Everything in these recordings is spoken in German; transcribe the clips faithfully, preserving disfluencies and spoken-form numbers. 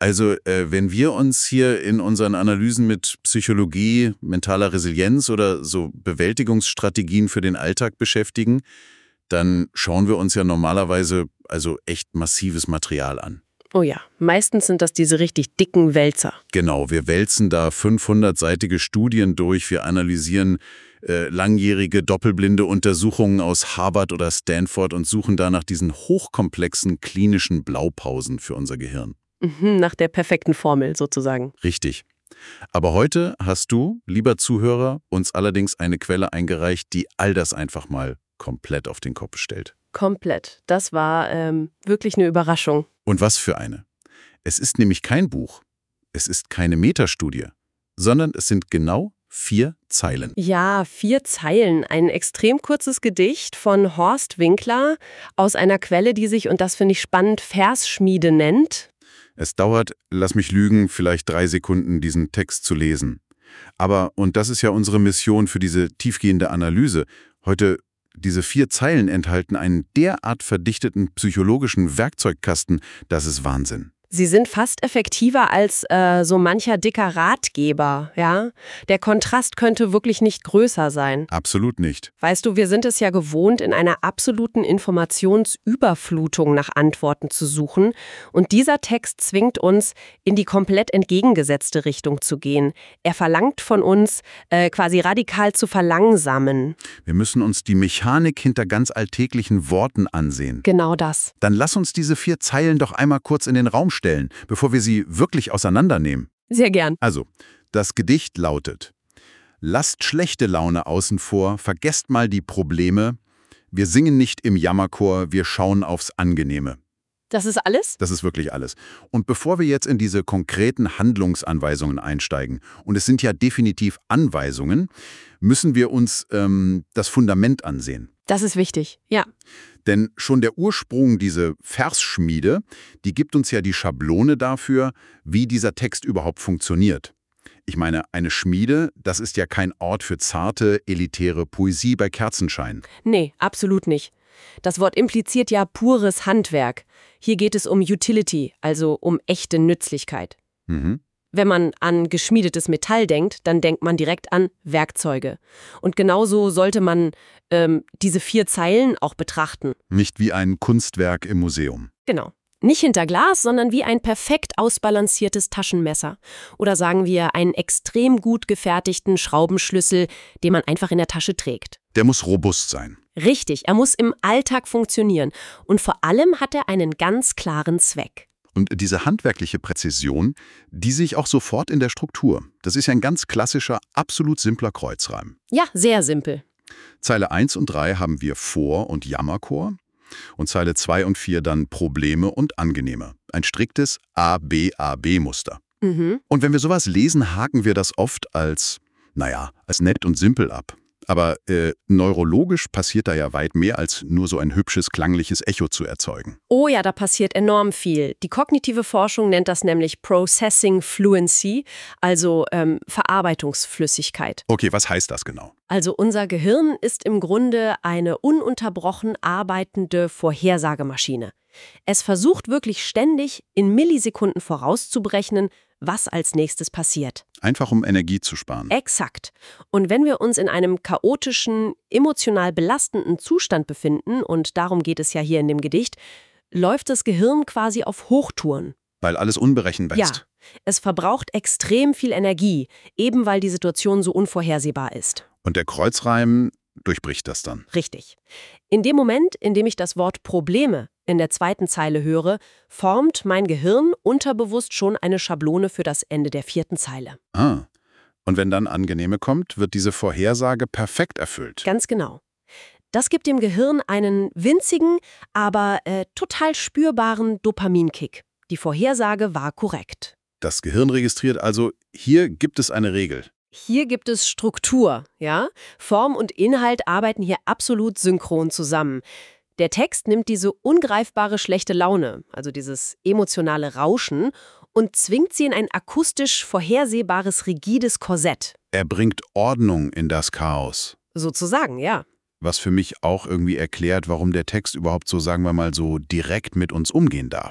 Also äh, wenn wir uns hier in unseren Analysen mit Psychologie, mentaler Resilienz oder so Bewältigungsstrategien für den Alltag beschäftigen, dann schauen wir uns ja normalerweise also echt massives Material an. Oh ja, meistens sind das diese richtig dicken Wälzer. Genau, wir wälzen da fünfhundertseitige Studien durch, wir analysieren äh, langjährige doppelblinde Untersuchungen aus Harvard oder Stanford und suchen da nach diesen hochkomplexen klinischen Blaupausen für unser Gehirn. Mhm, nach der perfekten Formel sozusagen. Richtig. Aber heute hast du, lieber Zuhörer, uns allerdings eine Quelle eingereicht, die all das einfach mal komplett auf den Kopf stellt. Komplett. Das war ähm, wirklich eine Überraschung. Und was für eine. Es ist nämlich kein Buch, es ist keine Metastudie, sondern es sind genau vier Zeilen. Ja, vier Zeilen. Ein extrem kurzes Gedicht von Horst Winkler aus einer Quelle, die sich, und das finde ich spannend, Versschmiede nennt. Es dauert, lass mich lügen, vielleicht drei Sekunden, diesen Text zu lesen. Aber, und das ist ja unsere Mission für diese tiefgehende Analyse, heute diese vier Zeilen enthalten einen derart verdichteten psychologischen Werkzeugkasten, das ist Wahnsinn. Sie sind fast effektiver als äh, so mancher dicker Ratgeber, ja? Der Kontrast könnte wirklich nicht größer sein. Absolut nicht. Weißt du, wir sind es ja gewohnt, in einer absoluten Informationsüberflutung nach Antworten zu suchen. Und dieser Text zwingt uns, in die komplett entgegengesetzte Richtung zu gehen. Er verlangt von uns, äh, quasi radikal zu verlangsamen. Wir müssen uns die Mechanik hinter ganz alltäglichen Worten ansehen. Genau das. Dann lass uns diese vier Zeilen doch einmal kurz in den Raum stellen. Stellen, bevor wir sie wirklich auseinandernehmen. Sehr gern. Also, das Gedicht lautet: Lasst schlechte Laune außen vor, vergesst mal die Probleme. Wir singen nicht im Jammerchor, wir schauen aufs Angenehme. Das ist alles? Das ist wirklich alles. Und bevor wir jetzt in diese konkreten Handlungsanweisungen einsteigen, und es sind ja definitiv Anweisungen, müssen wir uns ähm, das Fundament ansehen. Das ist wichtig, ja. Denn schon der Ursprung, diese Versschmiede, die gibt uns ja die Schablone dafür, wie dieser Text überhaupt funktioniert. Ich meine, eine Schmiede, das ist ja kein Ort für zarte, elitäre Poesie bei Kerzenschein. Nee, absolut nicht. Das Wort impliziert ja pures Handwerk. Hier geht es um Utility, also um echte Nützlichkeit. Mhm. Wenn man an geschmiedetes Metall denkt, dann denkt man direkt an Werkzeuge. Und genauso sollte man ähm, diese vier Zeilen auch betrachten. Nicht wie ein Kunstwerk im Museum. Genau. Nicht hinter Glas, sondern wie ein perfekt ausbalanciertes Taschenmesser. Oder sagen wir einen extrem gut gefertigten Schraubenschlüssel, den man einfach in der Tasche trägt. Der muss robust sein. Richtig, er muss im Alltag funktionieren. Und vor allem hat er einen ganz klaren Zweck. Und diese handwerkliche Präzision, die sehe ich auch sofort in der Struktur. Das ist ja ein ganz klassischer, absolut simpler Kreuzreim. Ja, sehr simpel. Zeile eins und drei haben wir Vor- und Jammerchor. Und Zeile zwei und vier dann Probleme und Angenehme. Ein striktes A B A B-Muster. Mhm. Und wenn wir sowas lesen, haken wir das oft als, naja, als nett und simpel ab. Aber äh, neurologisch passiert da ja weit mehr, als nur so ein hübsches, klangliches Echo zu erzeugen. Oh ja, da passiert enorm viel. Die kognitive Forschung nennt das nämlich Processing Fluency, also ähm, Verarbeitungsflüssigkeit. Okay, was heißt das genau? Also unser Gehirn ist im Grunde eine ununterbrochen arbeitende Vorhersagemaschine. Es versucht wirklich ständig, in Millisekunden vorauszuberechnen, was als nächstes passiert. Einfach um Energie zu sparen. Exakt. Und wenn wir uns in einem chaotischen, emotional belastenden Zustand befinden, und darum geht es ja hier in dem Gedicht, läuft das Gehirn quasi auf Hochtouren. Weil alles unberechenbar Ja, ist. es verbraucht extrem viel Energie, eben weil die Situation so unvorhersehbar ist. Und der Kreuzreim durchbricht das dann. Richtig. In dem Moment, in dem ich das Wort Probleme in der zweiten Zeile höre, formt mein Gehirn unterbewusst schon eine Schablone für das Ende der vierten Zeile. Ah. Und wenn dann Angenehme kommt, wird diese Vorhersage perfekt erfüllt. Ganz genau. Das gibt dem Gehirn einen winzigen, aber äh, total spürbaren Dopaminkick. Die Vorhersage war korrekt. Das Gehirn registriert also, hier gibt es eine Regel. Hier gibt es Struktur, ja? Form und Inhalt arbeiten hier absolut synchron zusammen. Der Text nimmt diese ungreifbare schlechte Laune, also dieses emotionale Rauschen, und zwingt sie in ein akustisch vorhersehbares, rigides Korsett. Er bringt Ordnung in das Chaos. Sozusagen, ja. Was für mich auch irgendwie erklärt, warum der Text überhaupt so, sagen wir mal, so direkt mit uns umgehen darf.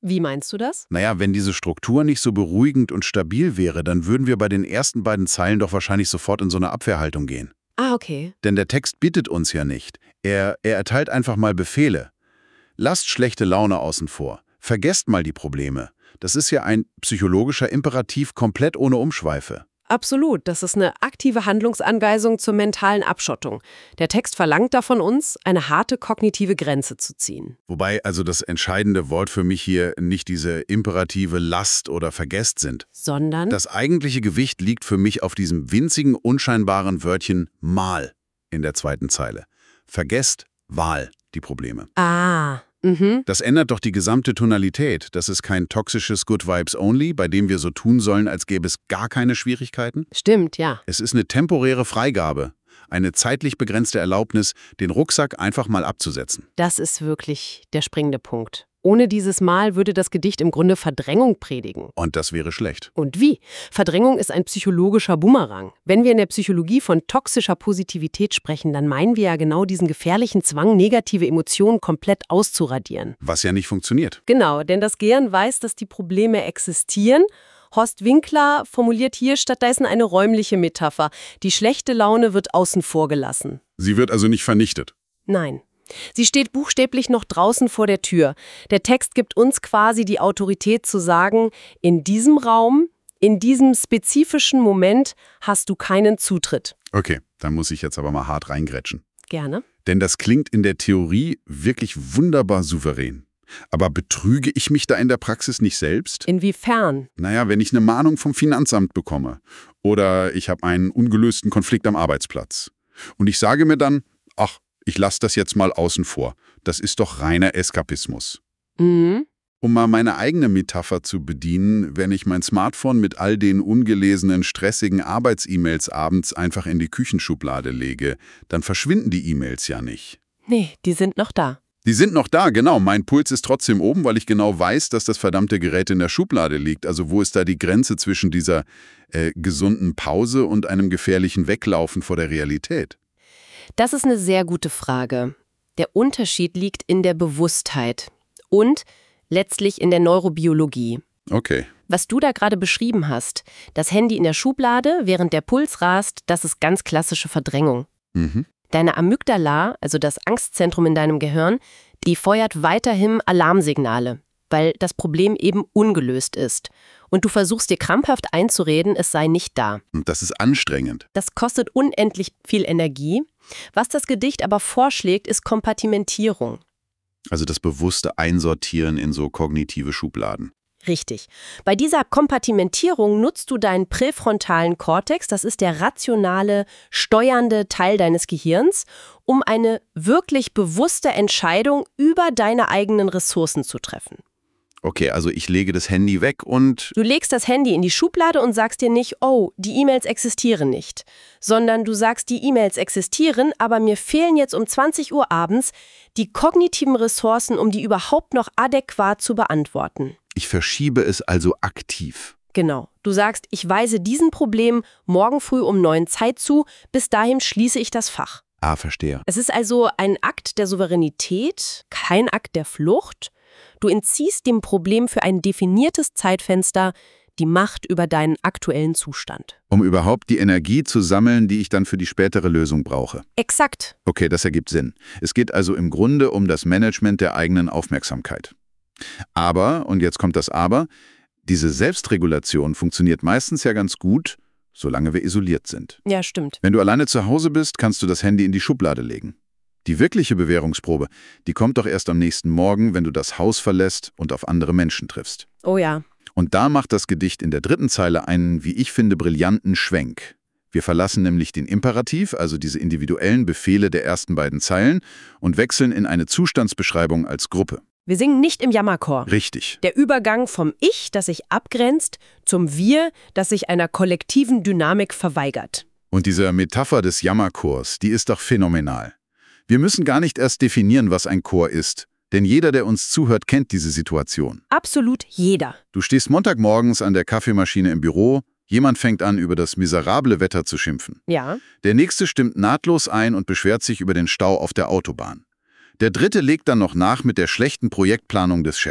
Wie meinst du das? Naja, wenn diese Struktur nicht so beruhigend und stabil wäre, dann würden wir bei den ersten beiden Zeilen doch wahrscheinlich sofort in so eine Abwehrhaltung gehen. Ah, okay. Denn der Text bittet uns ja nicht. Er, er erteilt einfach mal Befehle. Lasst schlechte Laune außen vor. Vergesst mal die Probleme. Das ist ja ein psychologischer Imperativ komplett ohne Umschweife. Absolut, das ist eine aktive Handlungsanweisung zur mentalen Abschottung. Der Text verlangt da von uns, eine harte kognitive Grenze zu ziehen. Wobei also das entscheidende Wort für mich hier nicht diese imperative Lasst oder Vergesst sind. Sondern? Das eigentliche Gewicht liegt für mich auf diesem winzigen, unscheinbaren Wörtchen mal in der zweiten Zeile. Vergesst, Wahl, die Probleme. Ah, mhm. Das ändert doch die gesamte Tonalität. Das ist kein toxisches Good Vibes Only, bei dem wir so tun sollen, als gäbe es gar keine Schwierigkeiten. Stimmt, ja. Es ist eine temporäre Freigabe, eine zeitlich begrenzte Erlaubnis, den Rucksack einfach mal abzusetzen. Das ist wirklich der springende Punkt. Ohne dieses Mal würde das Gedicht im Grunde Verdrängung predigen. Und das wäre schlecht. Und wie? Verdrängung ist ein psychologischer Bumerang. Wenn wir in der Psychologie von toxischer Positivität sprechen, dann meinen wir ja genau diesen gefährlichen Zwang, negative Emotionen komplett auszuradieren. Was ja nicht funktioniert. Genau, denn das Gehirn weiß, dass die Probleme existieren. Horst Winkler formuliert hier stattdessen eine räumliche Metapher. Die schlechte Laune wird außen vor gelassen. Sie wird also nicht vernichtet. Nein. Sie steht buchstäblich noch draußen vor der Tür. Der Text gibt uns quasi die Autorität zu sagen, in diesem Raum, in diesem spezifischen Moment hast du keinen Zutritt. Okay, dann muss ich jetzt aber mal hart reingrätschen. Gerne. Denn das klingt in der Theorie wirklich wunderbar souverän. Aber betrüge ich mich da in der Praxis nicht selbst? Inwiefern? Naja, wenn ich eine Mahnung vom Finanzamt bekomme oder ich habe einen ungelösten Konflikt am Arbeitsplatz und ich sage mir dann, ach, ich lasse das jetzt mal außen vor. Das ist doch reiner Eskapismus. Mhm. Um mal meine eigene Metapher zu bedienen, wenn ich mein Smartphone mit all den ungelesenen, stressigen Arbeits-E-Mails abends einfach in die Küchenschublade lege, dann verschwinden die E-Mails ja nicht. Nee, die sind noch da. Die sind noch da, genau. Mein Puls ist trotzdem oben, weil ich genau weiß, dass das verdammte Gerät in der Schublade liegt. Also wo ist da die Grenze zwischen dieser äh, gesunden Pause und einem gefährlichen Weglaufen vor der Realität? Das ist eine sehr gute Frage. Der Unterschied liegt in der Bewusstheit und letztlich in der Neurobiologie. Okay. Was du da gerade beschrieben hast, das Handy in der Schublade, während der Puls rast, das ist ganz klassische Verdrängung. Mhm. Deine Amygdala, also das Angstzentrum in deinem Gehirn, die feuert weiterhin Alarmsignale, weil das Problem eben ungelöst ist. Und du versuchst dir krampfhaft einzureden, es sei nicht da. Und das ist anstrengend. Das kostet unendlich viel Energie. Was das Gedicht aber vorschlägt, ist Kompartimentierung. Also das bewusste Einsortieren in so kognitive Schubladen. Richtig. Bei dieser Kompartimentierung nutzt du deinen präfrontalen Kortex, das ist der rationale, steuernde Teil deines Gehirns, um eine wirklich bewusste Entscheidung über deine eigenen Ressourcen zu treffen. Okay, also ich lege das Handy weg und... Du legst das Handy in die Schublade und sagst dir nicht, oh, die E-Mails existieren nicht, sondern du sagst, die E-Mails existieren, aber mir fehlen jetzt um zwanzig Uhr abends die kognitiven Ressourcen, um die überhaupt noch adäquat zu beantworten. Ich verschiebe es also aktiv. Genau. Du sagst, ich weise diesem Problem morgen früh um neun Zeit zu, bis dahin schließe ich das Fach. Ah, verstehe. Es ist also ein Akt der Souveränität, kein Akt der Flucht. Du entziehst dem Problem für ein definiertes Zeitfenster die Macht über deinen aktuellen Zustand. Um überhaupt die Energie zu sammeln, die ich dann für die spätere Lösung brauche. Exakt. Okay, das ergibt Sinn. Es geht also im Grunde um das Management der eigenen Aufmerksamkeit. Aber, und jetzt kommt das Aber, diese Selbstregulation funktioniert meistens ja ganz gut, solange wir isoliert sind. Ja, stimmt. Wenn du alleine zu Hause bist, kannst du das Handy in die Schublade legen. Die wirkliche Bewährungsprobe, die kommt doch erst am nächsten Morgen, wenn du das Haus verlässt und auf andere Menschen triffst. Oh ja. Und da macht das Gedicht in der dritten Zeile einen, wie ich finde, brillanten Schwenk. Wir verlassen nämlich den Imperativ, also diese individuellen Befehle der ersten beiden Zeilen, und wechseln in eine Zustandsbeschreibung als Gruppe. Wir singen nicht im Jammerchor. Richtig. Der Übergang vom Ich, das sich abgrenzt, zum Wir, das sich einer kollektiven Dynamik verweigert. Und diese Metapher des Jammerchors, die ist doch phänomenal. Wir müssen gar nicht erst definieren, was ein Chor ist, denn jeder, der uns zuhört, kennt diese Situation. Absolut jeder. Du stehst Montagmorgens an der Kaffeemaschine im Büro, jemand fängt an, über das miserable Wetter zu schimpfen. Ja. Der nächste stimmt nahtlos ein und beschwert sich über den Stau auf der Autobahn. Der dritte legt dann noch nach mit der schlechten Projektplanung des Chefs.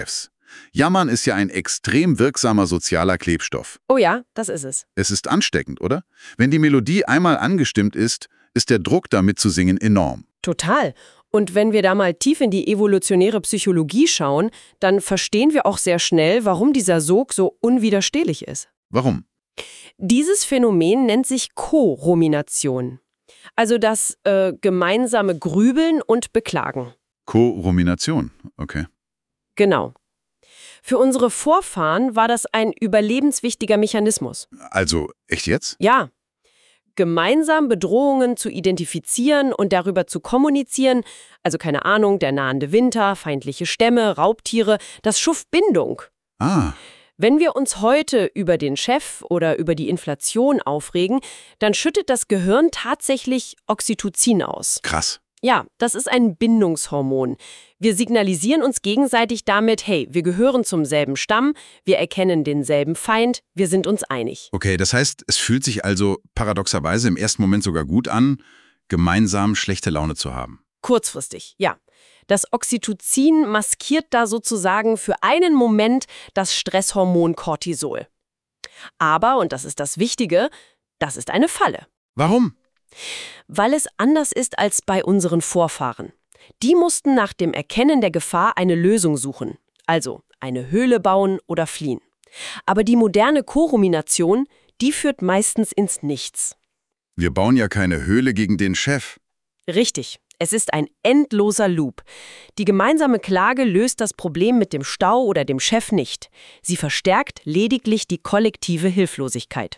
Jammern ist ja ein extrem wirksamer sozialer Klebstoff. Oh ja, das ist es. Es ist ansteckend, oder? Wenn die Melodie einmal angestimmt ist, ist der Druck, damit zu singen, enorm. Total. Und wenn wir da mal tief in die evolutionäre Psychologie schauen, dann verstehen wir auch sehr schnell, warum dieser Sog so unwiderstehlich ist. Warum? Dieses Phänomen nennt sich Co-Rumination. Also das äh, gemeinsame Grübeln und Beklagen. Co-Rumination, okay. Genau. Für unsere Vorfahren war das ein überlebenswichtiger Mechanismus. Also, echt jetzt? Ja. Gemeinsam Bedrohungen zu identifizieren und darüber zu kommunizieren, also keine Ahnung, der nahende Winter, feindliche Stämme, Raubtiere, das schuf Bindung. Ah, Wenn wir uns heute über den Chef oder über die Inflation aufregen, dann schüttet das Gehirn tatsächlich Oxytocin aus. krass. Ja, das ist ein Bindungshormon. Wir signalisieren uns gegenseitig damit, hey, wir gehören zum selben Stamm, wir erkennen denselben Feind, wir sind uns einig. Okay, das heißt, es fühlt sich also paradoxerweise im ersten Moment sogar gut an, gemeinsam schlechte Laune zu haben. Kurzfristig, ja. Das Oxytocin maskiert da sozusagen für einen Moment das Stresshormon Cortisol. Aber, und das ist das Wichtige, das ist eine Falle. Warum? Weil es anders ist als bei unseren Vorfahren. Die mussten nach dem Erkennen der Gefahr eine Lösung suchen, also eine Höhle bauen oder fliehen. Aber die moderne Co-Rumination, die führt meistens ins Nichts. Wir bauen ja keine Höhle gegen den Chef. Richtig, es ist ein endloser Loop. Die gemeinsame Klage löst das Problem mit dem Stau oder dem Chef nicht. Sie verstärkt lediglich die kollektive Hilflosigkeit.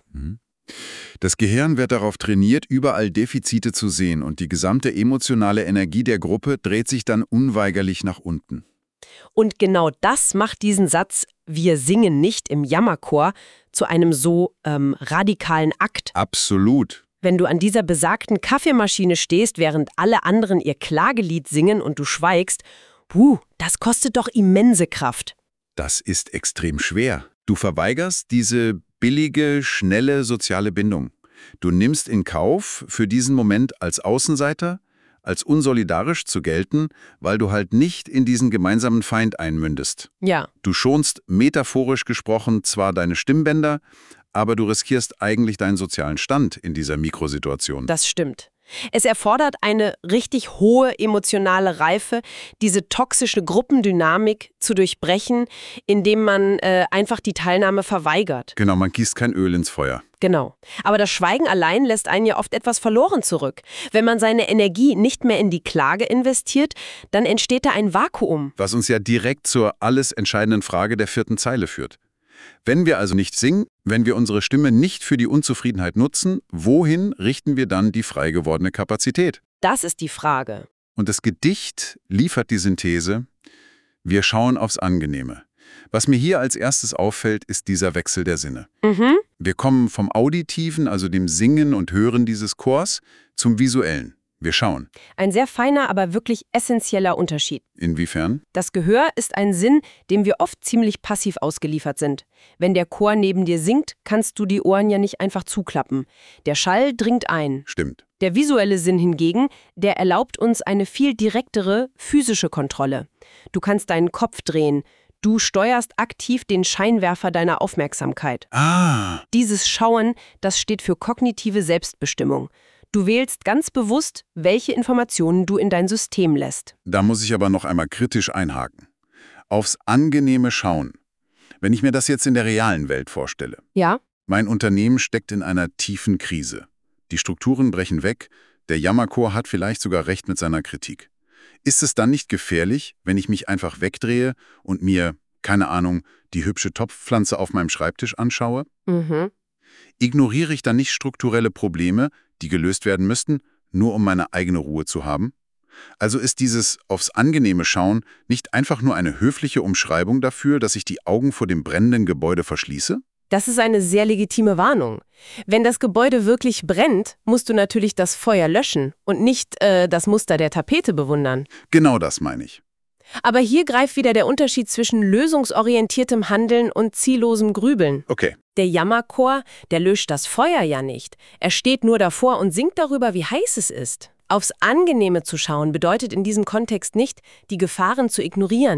Das Gehirn wird darauf trainiert, überall Defizite zu sehen und die gesamte emotionale Energie der Gruppe dreht sich dann unweigerlich nach unten. Und genau das macht diesen Satz, wir singen nicht im Jammerchor, zu einem so ähm, radikalen Akt. Absolut. Wenn du an dieser besagten Kaffeemaschine stehst, während alle anderen ihr Klagelied singen und du schweigst, puh, das kostet doch immense Kraft. Das ist extrem schwer. Du verweigerst diese billige, schnelle soziale Bindung. Du nimmst in Kauf, für diesen Moment als Außenseiter, als unsolidarisch zu gelten, weil du halt nicht in diesen gemeinsamen Feind einmündest. Ja. Du schonst metaphorisch gesprochen zwar deine Stimmbänder, aber du riskierst eigentlich deinen sozialen Stand in dieser Mikrosituation. Das stimmt. Es erfordert eine richtig hohe emotionale Reife, diese toxische Gruppendynamik zu durchbrechen, indem man äh, einfach die Teilnahme verweigert. Genau, man gießt kein Öl ins Feuer. Genau. Aber das Schweigen allein lässt einen ja oft etwas verloren zurück. Wenn man seine Energie nicht mehr in die Klage investiert, dann entsteht da ein Vakuum. Was uns ja direkt zur alles entscheidenden Frage der vierten Zeile führt. Wenn wir also nicht singen, wenn wir unsere Stimme nicht für die Unzufriedenheit nutzen, wohin richten wir dann die frei gewordene Kapazität? Das ist die Frage. Und das Gedicht liefert die Synthese, wir schauen aufs Angenehme. Was mir hier als erstes auffällt, ist dieser Wechsel der Sinne. Mhm. Wir kommen vom Auditiven, also dem Singen und Hören dieses Chors, zum Visuellen. Wir schauen. Ein sehr feiner, aber wirklich essentieller Unterschied. Inwiefern? Das Gehör ist ein Sinn, dem wir oft ziemlich passiv ausgeliefert sind. Wenn der Chor neben dir singt, kannst du die Ohren ja nicht einfach zuklappen. Der Schall dringt ein. Stimmt. Der visuelle Sinn hingegen, der erlaubt uns eine viel direktere physische Kontrolle. Du kannst deinen Kopf drehen. Du steuerst aktiv den Scheinwerfer deiner Aufmerksamkeit. Ah, Dieses Schauen, das steht für kognitive Selbstbestimmung. Du wählst ganz bewusst, welche Informationen du in dein System lässt. da muss ich aber noch einmal kritisch einhaken. Aufs angenehme Schauen. Wenn ich mir das jetzt in der realen Welt vorstelle. Ja? Mein Unternehmen steckt in einer tiefen Krise. Die Strukturen brechen weg, der Jammerchor hat vielleicht sogar recht mit seiner Kritik. Ist es dann nicht gefährlich, wenn ich mich einfach wegdrehe und mir, keine Ahnung, die hübsche Topfpflanze auf meinem Schreibtisch anschaue? Mhm. Ignoriere ich dann nicht strukturelle Probleme, die gelöst werden müssten, nur um meine eigene Ruhe zu haben? Also ist dieses aufs Angenehme Schauen nicht einfach nur eine höfliche Umschreibung dafür, dass ich die Augen vor dem brennenden Gebäude verschließe? Das ist eine sehr legitime Warnung. Wenn das Gebäude wirklich brennt, musst du natürlich das Feuer löschen und nicht äh, das Muster der Tapete bewundern. Genau das meine ich. Aber hier greift wieder der Unterschied zwischen lösungsorientiertem Handeln und ziellosem Grübeln. Okay. Der Jammerchor, der löscht das Feuer ja nicht. Er steht nur davor und singt darüber, wie heiß es ist. Aufs Angenehme zu schauen bedeutet in diesem Kontext nicht, die Gefahren zu ignorieren.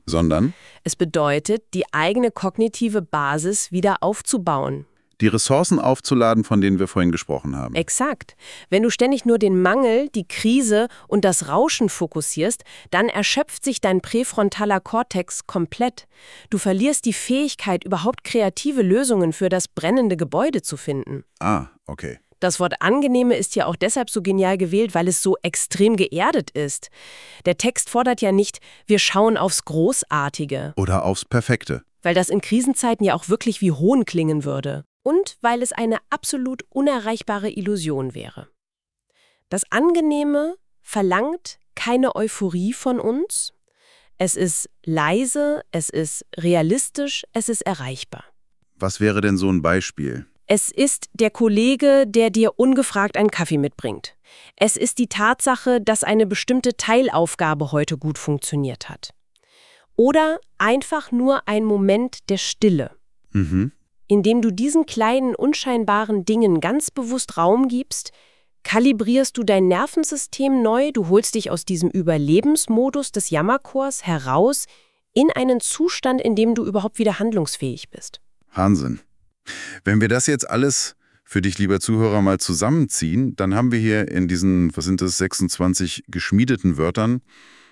Sondern Es bedeutet, die eigene kognitive Basis wieder aufzubauen. die Ressourcen aufzuladen, von denen wir vorhin gesprochen haben. Exakt. Wenn du ständig nur den Mangel, die Krise und das Rauschen fokussierst, dann erschöpft sich dein präfrontaler Kortex komplett. Du verlierst die Fähigkeit, überhaupt kreative Lösungen für das brennende Gebäude zu finden. Ah, okay. Das Wort Angenehme ist ja auch deshalb so genial gewählt, weil es so extrem geerdet ist. Der Text fordert ja nicht, wir schauen aufs Großartige, Oder aufs Perfekte. weil das in Krisenzeiten ja auch wirklich wie Hohn klingen würde. Und weil es eine absolut unerreichbare Illusion wäre. Das Angenehme verlangt keine Euphorie von uns. Es ist leise, es ist realistisch, es ist erreichbar. Was wäre denn so ein Beispiel? Es ist der Kollege, der dir ungefragt einen Kaffee mitbringt. Es ist die Tatsache, dass eine bestimmte Teilaufgabe heute gut funktioniert hat. Oder einfach nur ein Moment der Stille, Mhm. indem du diesen kleinen, unscheinbaren Dingen ganz bewusst Raum gibst, kalibrierst du dein Nervensystem neu, du holst dich aus diesem Überlebensmodus des Jammerchors heraus in einen Zustand, in dem du überhaupt wieder handlungsfähig bist. Wahnsinn. Wenn wir das jetzt alles für dich, lieber Zuhörer, mal zusammenziehen, dann haben wir hier in diesen, was sind das, sechsundzwanzig geschmiedeten Wörtern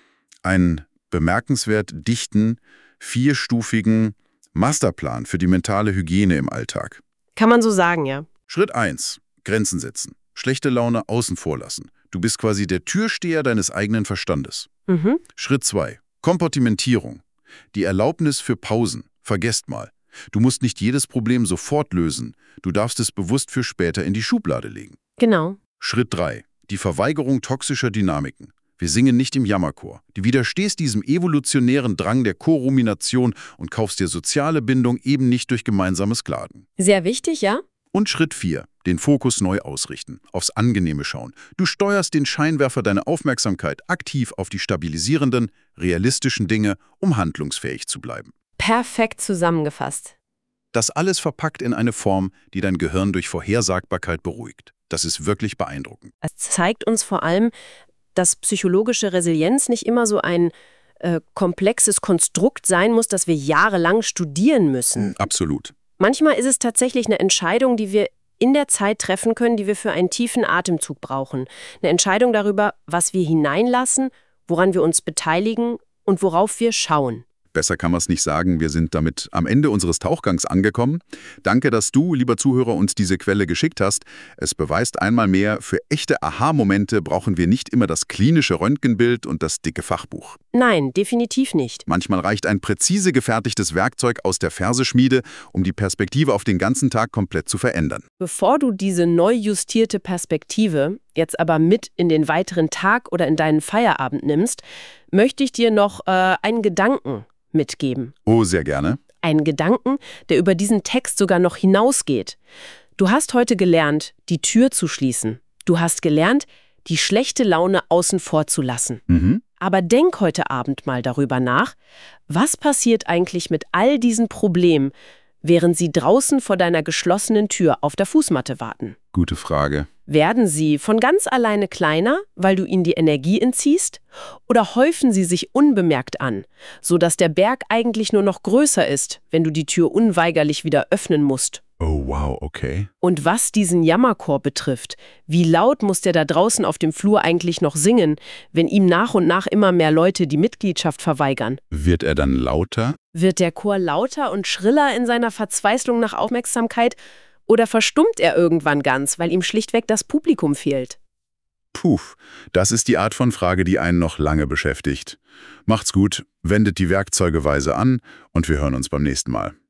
einen bemerkenswert dichten, vierstufigen Masterplan für die mentale Hygiene im Alltag. Kann man so sagen, ja. Schritt eins. Grenzen setzen. Schlechte Laune außen vor lassen. Du bist quasi der Türsteher deines eigenen Verstandes. Mhm. Schritt zwei. Kompartimentierung. Die Erlaubnis für Pausen. Vergesst mal. Du musst nicht jedes Problem sofort lösen. Du darfst es bewusst für später in die Schublade legen. Genau. Schritt drei. Die Verweigerung toxischer Dynamiken. Wir singen nicht im Jammerchor. Du widerstehst diesem evolutionären Drang der Korumination und kaufst dir soziale Bindung eben nicht durch gemeinsames Klagen. Sehr wichtig, ja? Und Schritt vier. Den Fokus neu ausrichten, aufs Angenehme schauen. Du steuerst den Scheinwerfer deiner Aufmerksamkeit aktiv auf die stabilisierenden, realistischen Dinge, um handlungsfähig zu bleiben. Perfekt zusammengefasst. Das alles verpackt in eine Form, die dein Gehirn durch Vorhersagbarkeit beruhigt. Das ist wirklich beeindruckend. Es zeigt uns vor allem, dass psychologische Resilienz nicht immer so ein äh, komplexes Konstrukt sein muss, das wir jahrelang studieren müssen. Absolut. Manchmal ist es tatsächlich eine Entscheidung, die wir in der Zeit treffen können, die wir für einen tiefen Atemzug brauchen. Eine Entscheidung darüber, was wir hineinlassen, woran wir uns beteiligen und worauf wir schauen. Besser kann man es nicht sagen. Wir sind damit am Ende unseres Tauchgangs angekommen. Danke, dass du, lieber Zuhörer, uns diese Quelle geschickt hast. Es beweist einmal mehr, für echte Aha-Momente brauchen wir nicht immer das klinische Röntgenbild und das dicke Fachbuch. Nein, definitiv nicht. Manchmal reicht ein präzise gefertigtes Werkzeug aus der Verseschmiede, um die Perspektive auf den ganzen Tag komplett zu verändern. Bevor du diese neu justierte Perspektive jetzt aber mit in den weiteren Tag oder in deinen Feierabend nimmst, möchte ich dir noch äh, einen Gedanken mitgeben. Oh, sehr gerne. Einen Gedanken, der über diesen Text sogar noch hinausgeht. Du hast heute gelernt, die Tür zu schließen. Du hast gelernt, die schlechte Laune außen vor zu lassen. Mhm. Aber denk heute Abend mal darüber nach, was passiert eigentlich mit all diesen Problemen, während sie draußen vor deiner geschlossenen Tür auf der Fußmatte warten? Gute Frage. Werden sie von ganz alleine kleiner, weil du ihnen die Energie entziehst? Oder häufen sie sich unbemerkt an, sodass der Berg eigentlich nur noch größer ist, wenn du die Tür unweigerlich wieder öffnen musst? Oh, wow, okay. Und was diesen Jammerchor betrifft, wie laut muss der da draußen auf dem Flur eigentlich noch singen, wenn ihm nach und nach immer mehr Leute die Mitgliedschaft verweigern? Wird er dann lauter? Wird der Chor lauter und schriller in seiner Verzweiflung nach Aufmerksamkeit? Oder verstummt er irgendwann ganz, weil ihm schlichtweg das Publikum fehlt? Puh, das ist die Art von Frage, die einen noch lange beschäftigt. Macht's gut, wendet die Werkzeuge weise an und wir hören uns beim nächsten Mal.